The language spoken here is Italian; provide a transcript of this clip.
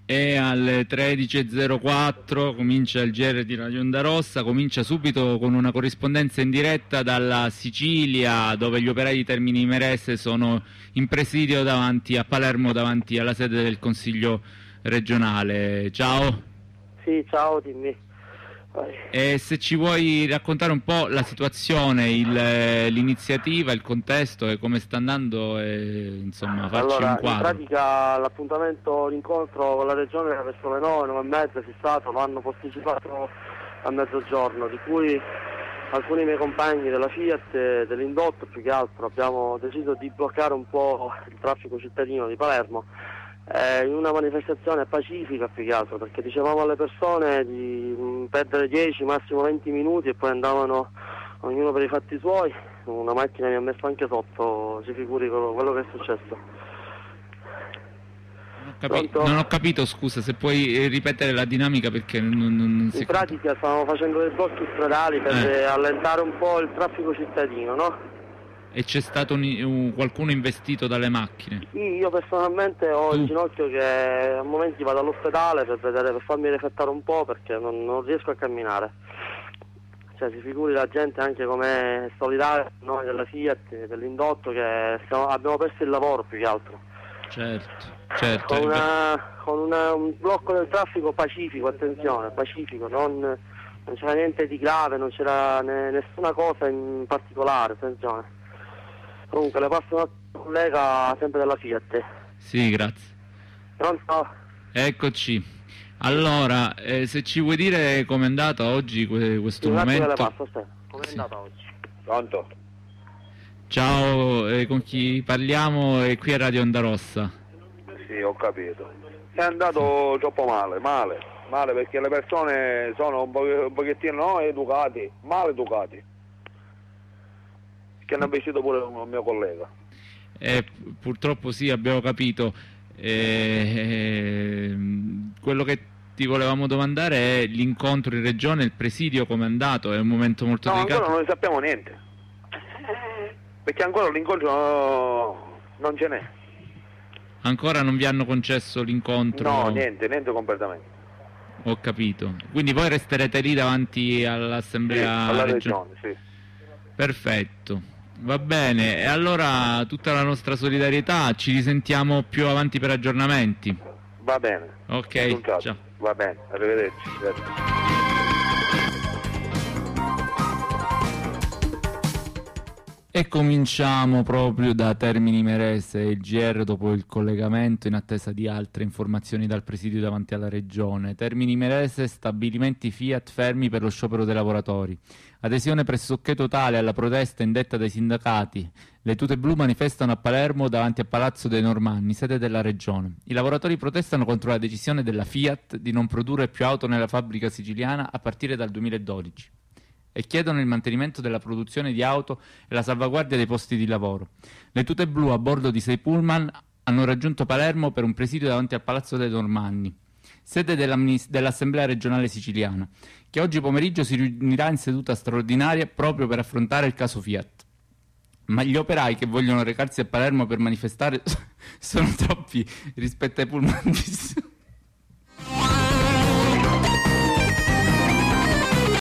E alle 13.04 comincia il GR di Radio Onda Rossa, comincia subito con una corrispondenza in diretta dalla Sicilia, dove gli operai di Termini Imerese sono in presidio davanti a Palermo, davanti alla sede del Consiglio regionale. Ciao. Sì, ciao, dimmi. E se ci vuoi raccontare un po' la situazione, l'iniziativa, il contesto e come sta andando, insomma, farci un quadro. In pratica l'incontro con la regione era verso le 9, 9:30 fissato, lo hanno posticipato a mezzogiorno, di cui alcuni miei compagni della Fiat, dell'indotto più che altro, abbiamo deciso di bloccare un po' il traffico cittadino di Palermo. In una manifestazione pacifica più che altro, perché dicevamo alle persone di perdere 10, massimo 20 minuti e poi andavano ognuno per i fatti suoi. Una macchina mi ha messo anche sotto, si figuri quello che è successo. Non ho capito, scusa, se puoi ripetere la dinamica, perché non si... In pratica stavamo facendo dei blocchi stradali per allentare un po' il traffico cittadino, no? E c'è stato qualcuno investito dalle macchine? Sì, io personalmente ho il ginocchio che a momenti vado all'ospedale per farmi refettare un po', perché non riesco a camminare. Cioè, si figuri la gente anche come solidale, noi della Fiat, dell'indotto, che abbiamo perso il lavoro più che altro. Certo. Con un blocco del traffico pacifico, attenzione, pacifico, non c'era niente di grave, non c'era nessuna cosa in particolare, attenzione. Comunque le passo una collega sempre della Fiat. Sì, grazie. Pronto? Eccoci. Allora, se ci vuoi dire com'è andata oggi questo momento? Le passo, com'è andata oggi? Pronto? Ciao, con chi parliamo? È qui a Radio Onda Rossa. Sì, ho capito. È andato troppo male perché le persone sono un pochettino male educati. Che hanno vestito pure un mio collega. Purtroppo sì, abbiamo capito. Quello che ti volevamo domandare è l'incontro in regione, il presidio come è andato? È un momento molto delicato? Ancora non ne sappiamo niente, perché ancora l'incontro non ce n'è. Ancora non vi hanno concesso l'incontro? No, niente completamente. Ho capito. Quindi voi resterete lì davanti all'assemblea? Sì, alla regione, sì. Perfetto. Va bene, e allora tutta la nostra solidarietà, ci risentiamo più avanti per aggiornamenti. Va bene. Ok, ciao. Va bene, arrivederci. Grazie. E cominciamo proprio da Termini Imerese, il GR dopo il collegamento in attesa di altre informazioni dal presidio davanti alla regione. Termini Imerese, stabilimenti Fiat fermi per lo sciopero dei lavoratori. Adesione pressoché totale alla protesta indetta dai sindacati. Le tute blu manifestano a Palermo davanti al Palazzo dei Normanni, sede della regione. I lavoratori protestano contro la decisione della Fiat di non produrre più auto nella fabbrica siciliana a partire dal 2012. E chiedono il mantenimento della produzione di auto e la salvaguardia dei posti di lavoro. Le tute blu a bordo di 6 pullman hanno raggiunto Palermo per un presidio davanti al Palazzo dei Normanni, sede dell'Assemblea regionale siciliana, che oggi pomeriggio si riunirà in seduta straordinaria proprio per affrontare il caso Fiat. Ma gli operai che vogliono recarsi a Palermo per manifestare sono troppi rispetto ai pullman